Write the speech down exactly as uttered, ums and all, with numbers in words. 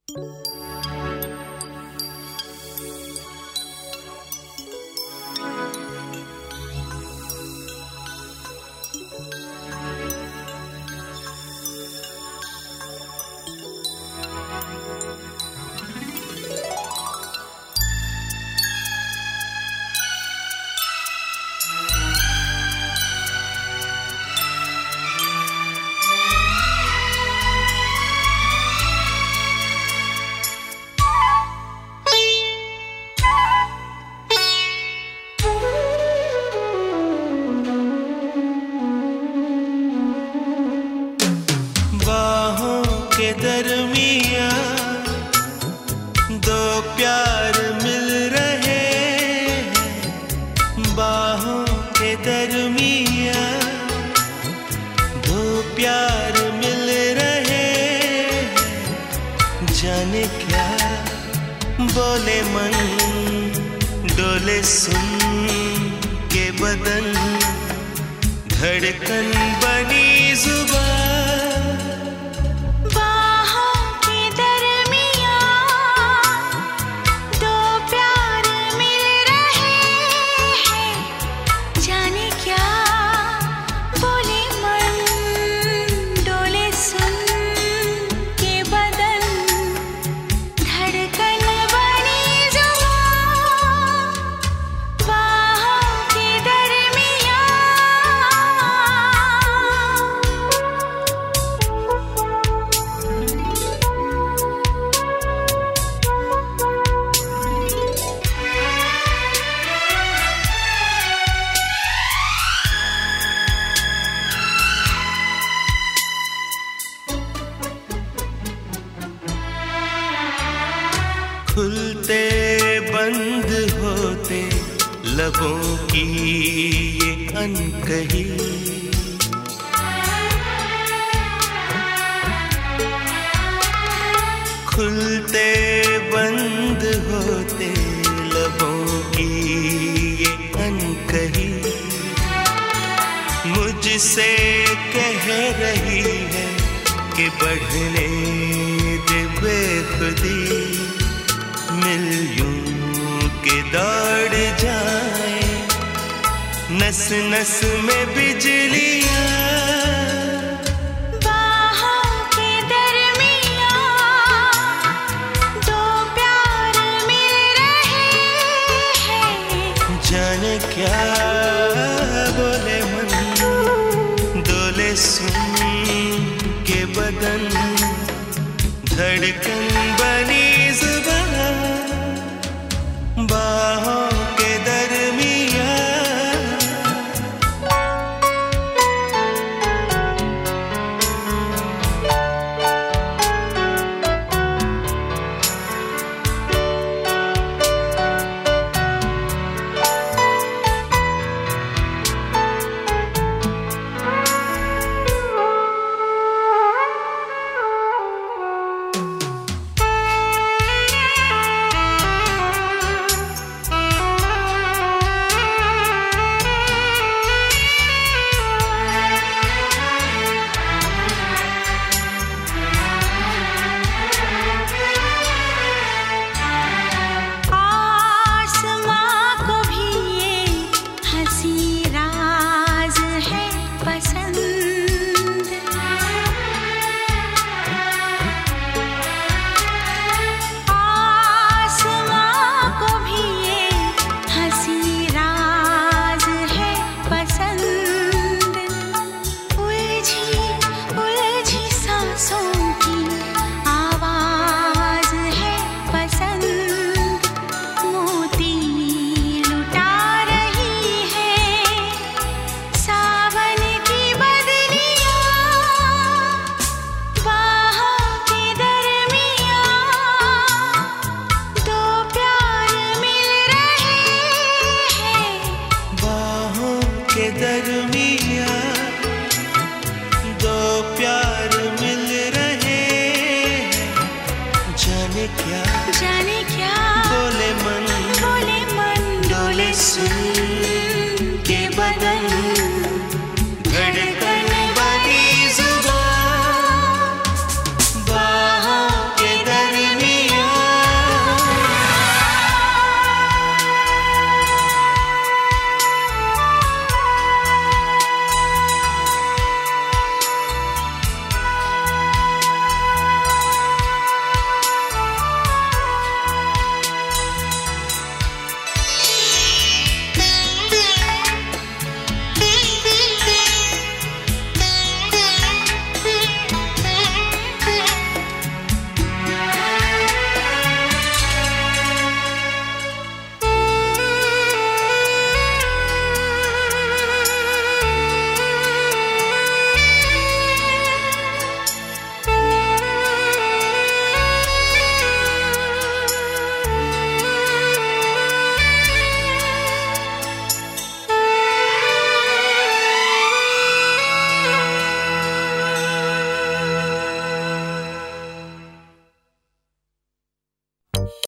के दरमिया दो प्यार मिल रहे हैं, बाहों के दरमिया दो प्यार मिल रहे हैं। जाने क्या बोले मन, डोले सुन के बदन, धड़कन बनी जुबान। खुलते बंद होते लबों की ये अनकही, खुलते बंद होते लबों की ये अनकही, मुझसे कह रही है कि बढ़ने दे बेखुदी, मिल यूं के दौड़ जाए नस नस में बिजलियां। बाहों के दरमिया दो प्यार मिल रहे हैं। जाने क्या बोले मन, डोले सुन के बदन, धड़कन बनी